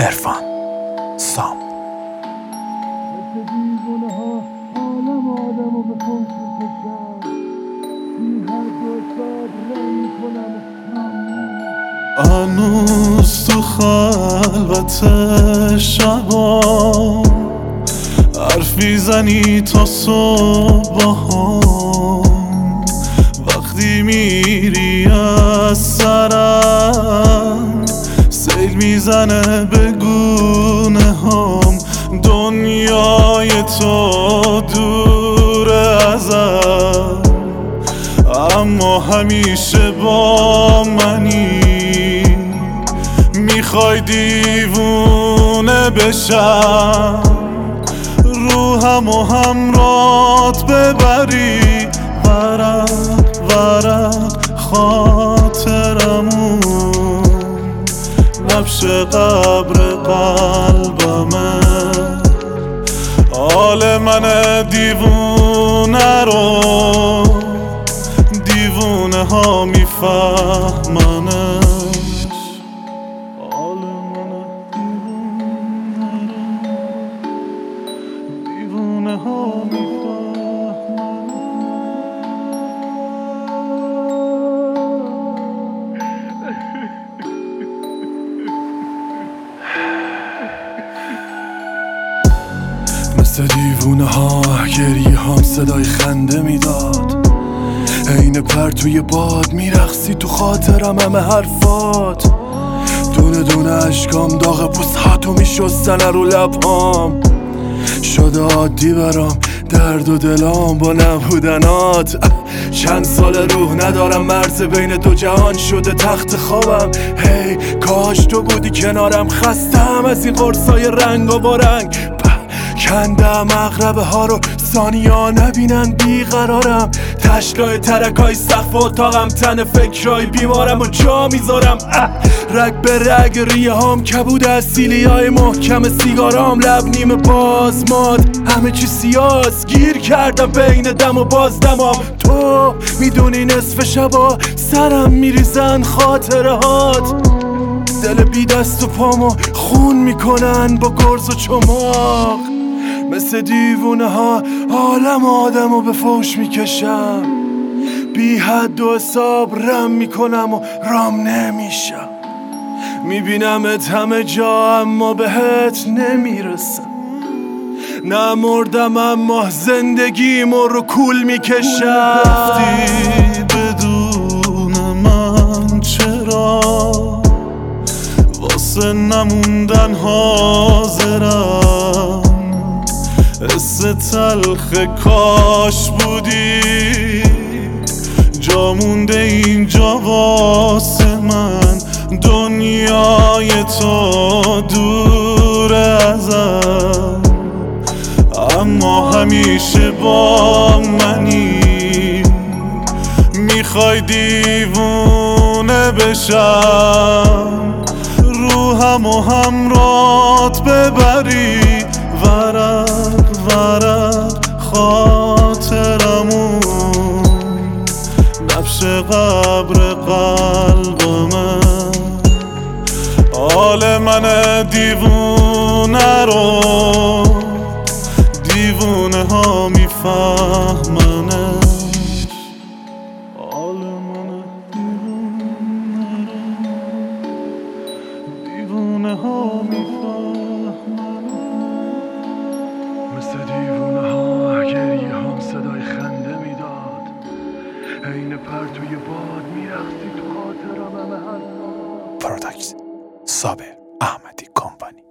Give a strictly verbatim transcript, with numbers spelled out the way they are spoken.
عرفان سام. هنوز تو خلوت شبا حرف میزنی تا صبحام، وقتی میری از سرم سیل میزنه به گونه هم. دنیای تو دور ازم اما همیشه با منی. میخوای دیوونه بشم، روحم و همرات ببری ورق ورق خاطرمون. نبش قبر قلبمه، حال من دیوونه رو دیوونه ها میفهمنش. حال من دیوونه رو دیوونه ها مثل دیوونه ها گریه هم صدای خنده میداد، عین پرتوی باد میرقصی تو خاطرم همه حرفات. دونه دونه اشکام داغ بوسهاتو میشستن رو لبهام. شده عادی برام درد و دلام با نبودنات. چند سال روح ندارم، مرز بین دو جهان شده تخت خوابم. هی hey, کاش تو بودی کنارم، خستم از این قرصای رنگ و بارنگ. کندم اغربه ها رو ثانیا نبینن بیقرارم. تشلای ترکای سقف اتاقم، تن فکرای بیمارم و جا میذارم. رگ به رگ ریه هام کبود از سیلی های محکم سیگارام. لب نیمه باز ماد همه چی سیاس، گیر کردم بین دم و باز دمام. تو میدونی نصف شبا سرم میریزن خاطره هات. دل بی دست و پامو خون میکنن با گرز و چماق. مثل دیوونه ها عالم آدمو به فوش میکشم. بی حد و حساب رم میکنم و رام نمیشم. میبینمت همه جا اما بهت نمیرسم. نمردم اما زندگیمو رو کول میکشم. رفتی بدون من چرا، واسه نموندن حاضرم. حس تلخ کاش بودی جا مونده اینجا واسه من. دنیای تو دور ازم اما همیشه با منی. میخوای دیوونه بشم، روحم و همرات ببری ورق ورق خاطرمون. نبش قبر قلبمه، حال من دیوونه رو دیوونه ها میفهمنش. حال من دیوونه رو دیوونه ها میفهمنش. مثل دیوونه ها گریه هم صدای خنده میداد، عین پرتوی باد میرقصی تو خاطرم همه حرفا. پروداکت صابر احمدی کمپانی.